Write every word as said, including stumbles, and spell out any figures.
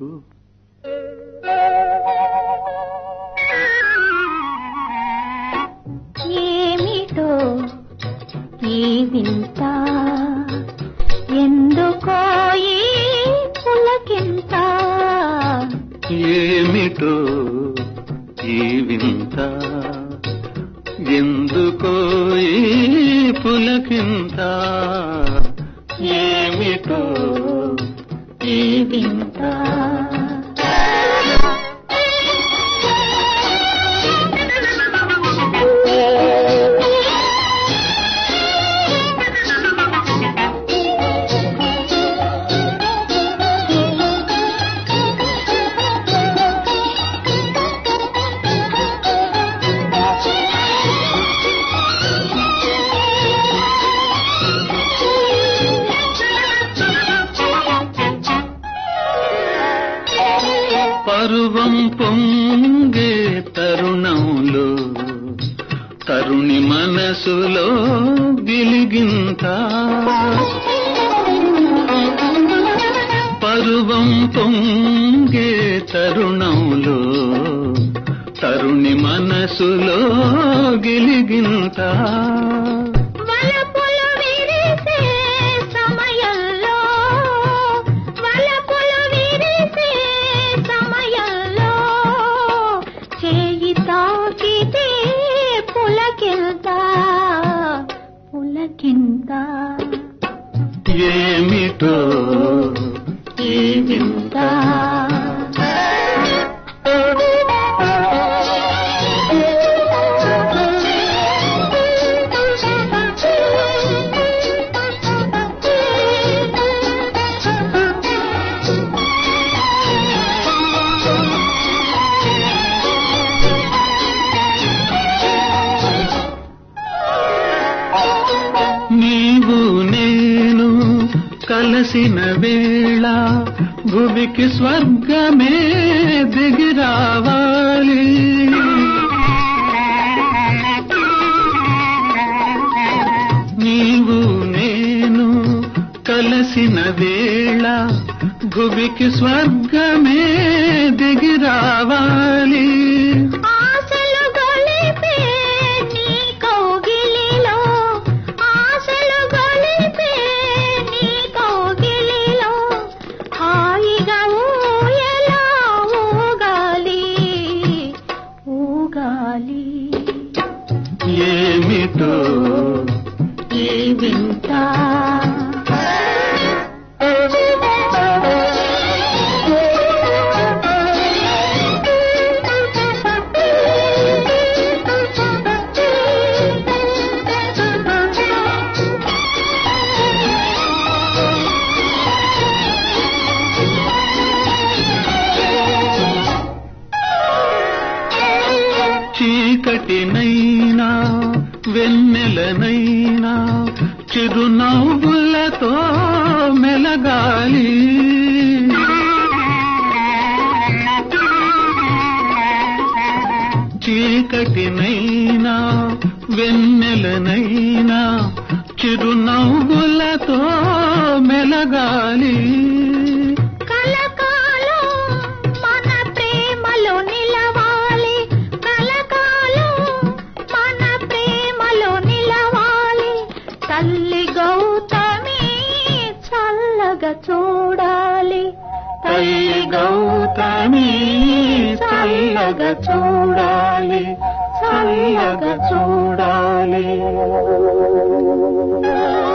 ఎందుకు? ఏమిటో ఈ వింత, ఎందుకో ఈ పులకింత, ఏమిటో ఈ వింత, ఎందుకో ఈ పులకింత, ఏమిటో ఈ వింత. పరువం పొంగే తరుణంలో తరుణి మనసులో గిలిగింత, పరువం పొంగే తరుణంలో తరుణి మనసులో గిలిగింత, ఏమిటో ఈ వింత. నీవు నేను కలసిన వేళ భువికి స్వర్గమే దిగిరావాలి, నీవు నేను కలసిన వేళ భువికి స్వర్గమే దిగిరావాలి, ఏమిటో ఈ వింత. చీకటినైనా వెన్నెలనైనా చిరునవ్వులతో మెలగాలి, చీకటినైనా వెన్నెలనైనా చిరునవ్వులతో మెలగాలి, చూడాలి, తల్లి గౌతమి చల్లగా చూడాలి, చల్లగా చూడాలి.